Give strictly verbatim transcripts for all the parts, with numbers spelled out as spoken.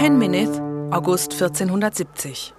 Penminith, August vierzehnhundertsiebzig.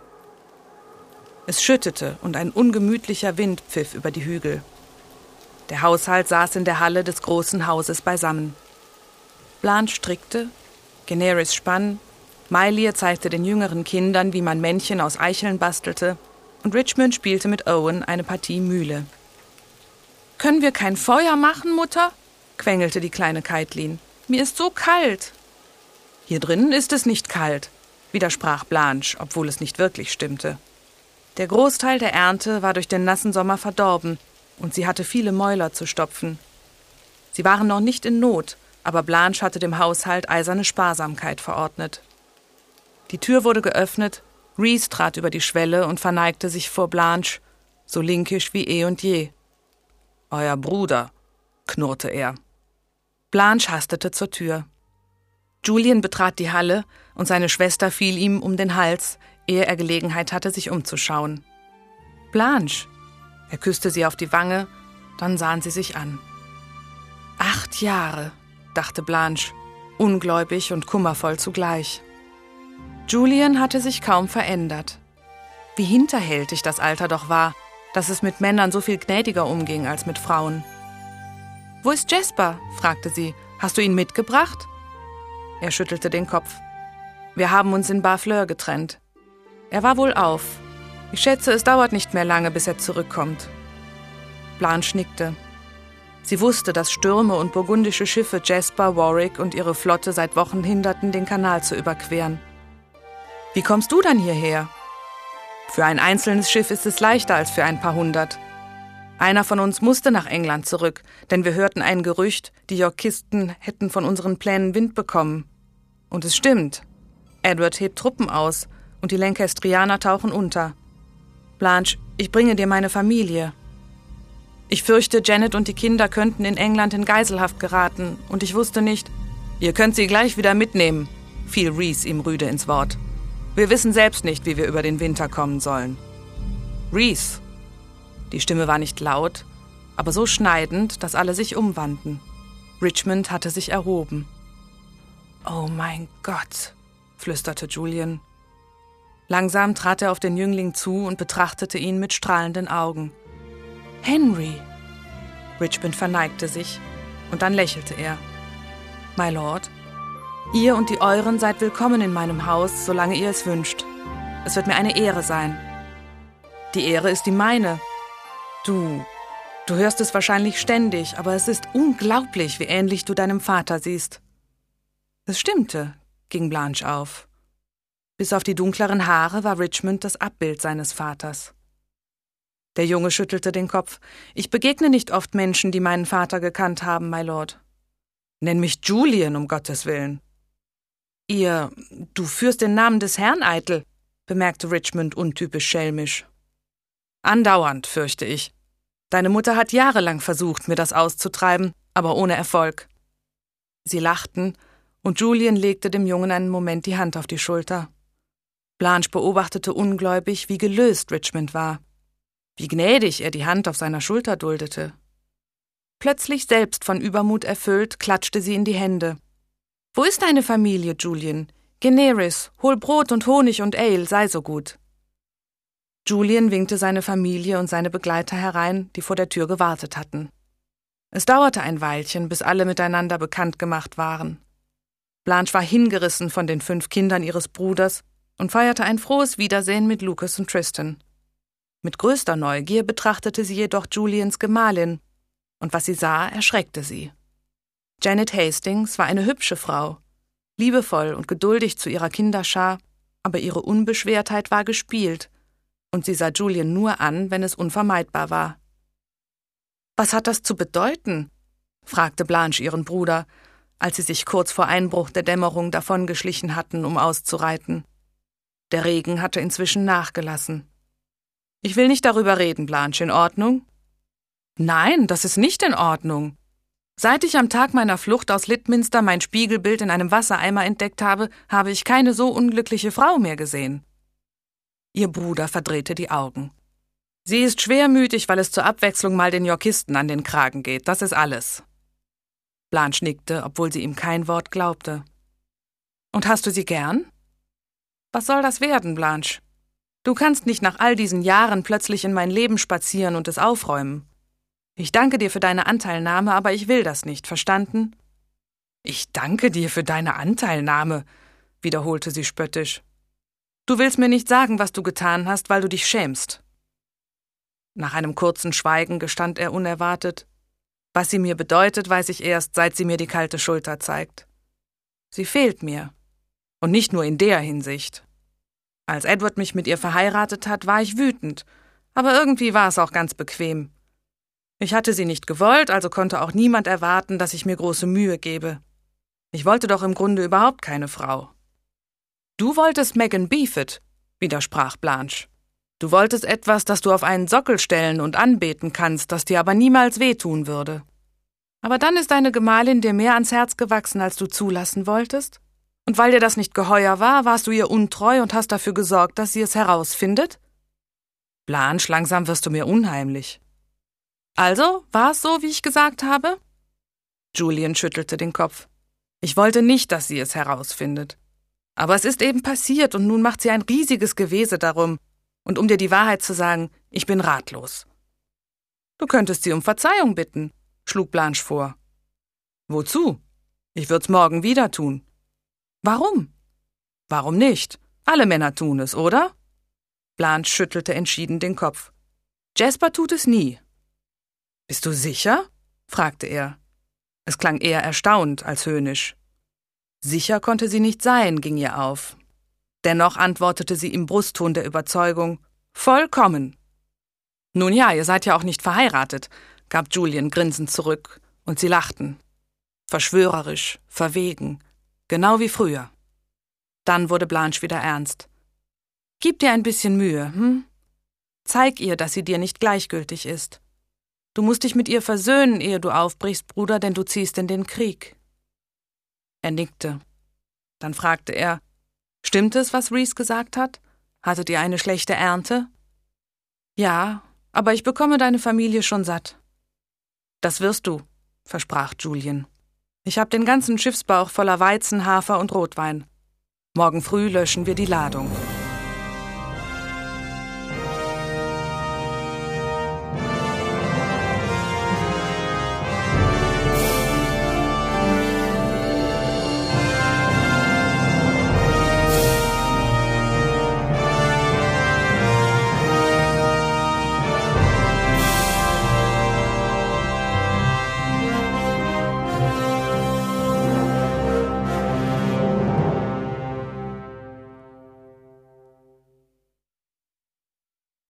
Es schüttete und ein ungemütlicher Wind pfiff über die Hügel. Der Haushalt saß in der Halle des großen Hauses beisammen. Blanche strickte, Generis spann, Mailie zeigte den jüngeren Kindern, wie man Männchen aus Eicheln bastelte, und Richmond spielte mit Owen eine Partie Mühle. »Können wir kein Feuer machen, Mutter?« quengelte die kleine Caitlin. »Mir ist so kalt.« »Hier drinnen ist es nicht kalt«, widersprach Blanche, obwohl es nicht wirklich stimmte. Der Großteil der Ernte war durch den nassen Sommer verdorben, und sie hatte viele Mäuler zu stopfen. Sie waren noch nicht in Not, aber Blanche hatte dem Haushalt eiserne Sparsamkeit verordnet. Die Tür wurde geöffnet, Rhys trat über die Schwelle und verneigte sich vor Blanche, so linkisch wie eh und je. »Euer Bruder«, knurrte er. Blanche hastete zur Tür. Julian betrat die Halle, und seine Schwester fiel ihm um den Hals, ehe er Gelegenheit hatte, sich umzuschauen. »Blanche!« Er küsste sie auf die Wange, dann sahen sie sich an. »Acht Jahre«, dachte Blanche, ungläubig und kummervoll zugleich. Julian hatte sich kaum verändert. Wie hinterhältig das Alter doch war, dass es mit Männern so viel gnädiger umging als mit Frauen. »Wo ist Jasper?« fragte sie. »Hast du ihn mitgebracht?« Er schüttelte den Kopf. »Wir haben uns in Barfleur getrennt. Er war wohl auf. Ich schätze, es dauert nicht mehr lange, bis er zurückkommt.« Blanche nickte. Sie wusste, dass Stürme und burgundische Schiffe Jasper, Warwick und ihre Flotte seit Wochen hinderten, den Kanal zu überqueren. »Wie kommst du dann hierher?« »Für ein einzelnes Schiff ist es leichter als für ein paar hundert. Einer von uns musste nach England zurück, denn wir hörten ein Gerücht, die Yorkisten hätten von unseren Plänen Wind bekommen. Und es stimmt. Edward hebt Truppen aus und die Lancastrianer tauchen unter. Blanche, ich bringe dir meine Familie. Ich fürchte, Janet und die Kinder könnten in England in Geiselhaft geraten, und ich wusste nicht, ihr könnt sie gleich wieder mitnehmen«, fiel Rhys ihm rüde ins Wort. »Wir wissen selbst nicht, wie wir über den Winter kommen sollen.« »Rhys!« Die Stimme war nicht laut, aber so schneidend, dass alle sich umwandten. Richmond hatte sich erhoben. »Oh mein Gott«, flüsterte Julian. Langsam trat er auf den Jüngling zu und betrachtete ihn mit strahlenden Augen. »Henry!« Richmond verneigte sich, und dann lächelte er. »My Lord, ihr und die Euren seid willkommen in meinem Haus, solange ihr es wünscht. Es wird mir eine Ehre sein.« »Die Ehre ist die meine. Du, du hörst es wahrscheinlich ständig, aber es ist unglaublich, wie ähnlich du deinem Vater siehst.« Es stimmte, ging Blanche auf. Bis auf die dunkleren Haare war Richmond das Abbild seines Vaters. Der Junge schüttelte den Kopf. »Ich begegne nicht oft Menschen, die meinen Vater gekannt haben, my Lord.« »Nenn mich Julian, um Gottes Willen.« »Ihr, du führst den Namen des Herrn eitel«, bemerkte Richmond untypisch schelmisch. »Andauernd, fürchte ich. Deine Mutter hat jahrelang versucht, mir das auszutreiben, aber ohne Erfolg.« Sie lachten, und Julian legte dem Jungen einen Moment die Hand auf die Schulter. Blanche beobachtete ungläubig, wie gelöst Richmond war, wie gnädig er die Hand auf seiner Schulter duldete. Plötzlich, selbst von Übermut erfüllt, klatschte sie in die Hände. »Wo ist deine Familie, Julian? Generis, hol Brot und Honig und Ale, sei so gut.« Julian winkte seine Familie und seine Begleiter herein, die vor der Tür gewartet hatten. Es dauerte ein Weilchen, bis alle miteinander bekannt gemacht waren. Blanche war hingerissen von den fünf Kindern ihres Bruders und feierte ein frohes Wiedersehen mit Lucas und Tristan. Mit größter Neugier betrachtete sie jedoch Julians Gemahlin, und was sie sah, erschreckte sie. Janet Hastings war eine hübsche Frau, liebevoll und geduldig zu ihrer Kinderschar, aber ihre Unbeschwertheit war gespielt, und sie sah Julian nur an, wenn es unvermeidbar war. »Was hat das zu bedeuten?« fragte Blanche ihren Bruder, als sie sich kurz vor Einbruch der Dämmerung davongeschlichen hatten, um auszureiten. Der Regen hatte inzwischen nachgelassen. »Ich will nicht darüber reden, Blanche, in Ordnung?« »Nein, das ist nicht in Ordnung. Seit ich am Tag meiner Flucht aus Lidminster mein Spiegelbild in einem Wassereimer entdeckt habe, habe ich keine so unglückliche Frau mehr gesehen.« Ihr Bruder verdrehte die Augen. »Sie ist schwermütig, weil es zur Abwechslung mal den Yorkisten an den Kragen geht, das ist alles.« Blanche nickte, obwohl sie ihm kein Wort glaubte. »Und hast du sie gern?« Was soll das werden, Blanche? Du kannst nicht nach all diesen Jahren plötzlich in mein Leben spazieren und es aufräumen. Ich danke dir für deine Anteilnahme, aber ich will das nicht, verstanden? Ich danke dir für deine Anteilnahme, wiederholte sie spöttisch. Du willst mir nicht sagen, was du getan hast, weil du dich schämst. Nach einem kurzen Schweigen gestand er unerwartet: Was sie mir bedeutet, weiß ich erst, seit sie mir die kalte Schulter zeigt. Sie fehlt mir. Und nicht nur in der Hinsicht. Als Edward mich mit ihr verheiratet hat, war ich wütend, aber irgendwie war es auch ganz bequem. Ich hatte sie nicht gewollt, also konnte auch niemand erwarten, dass ich mir große Mühe gebe. Ich wollte doch im Grunde überhaupt keine Frau. Du wolltest Megan Beafit, widersprach Blanche. Du wolltest etwas, das du auf einen Sockel stellen und anbeten kannst, das dir aber niemals wehtun würde. Aber dann ist deine Gemahlin dir mehr ans Herz gewachsen, als du zulassen wolltest? Und weil dir das nicht geheuer war, warst du ihr untreu und hast dafür gesorgt, dass sie es herausfindet? Blanche, langsam wirst du mir unheimlich. Also, war es so, wie ich gesagt habe? Julian schüttelte den Kopf. Ich wollte nicht, dass sie es herausfindet. Aber es ist eben passiert und nun macht sie ein riesiges Gewese darum. Und um dir die Wahrheit zu sagen, ich bin ratlos. Du könntest sie um Verzeihung bitten, schlug Blanche vor. Wozu? Ich würd's morgen wieder tun. Warum? Warum nicht? Alle Männer tun es, oder? Blanche schüttelte entschieden den Kopf. Jasper tut es nie. Bist du sicher? Fragte er. Es klang eher erstaunt als höhnisch. Sicher konnte sie nicht sein, ging ihr auf. Dennoch antwortete sie im Brustton der Überzeugung: Vollkommen. Nun ja, ihr seid ja auch nicht verheiratet, gab Julian grinsend zurück, und sie lachten. Verschwörerisch, verwegen, genau wie früher. Dann wurde Blanche wieder ernst. Gib dir ein bisschen Mühe, hm? Zeig ihr, dass sie dir nicht gleichgültig ist. Du musst dich mit ihr versöhnen, ehe du aufbrichst, Bruder, denn du ziehst in den Krieg. Er nickte. Dann fragte er: Stimmt es, was Reese gesagt hat? Hattet ihr eine schlechte Ernte? Ja, aber ich bekomme deine Familie schon satt. Das wirst du, versprach Julian. Ich habe den ganzen Schiffsbauch voller Weizen, Hafer und Rotwein. Morgen früh löschen wir die Ladung.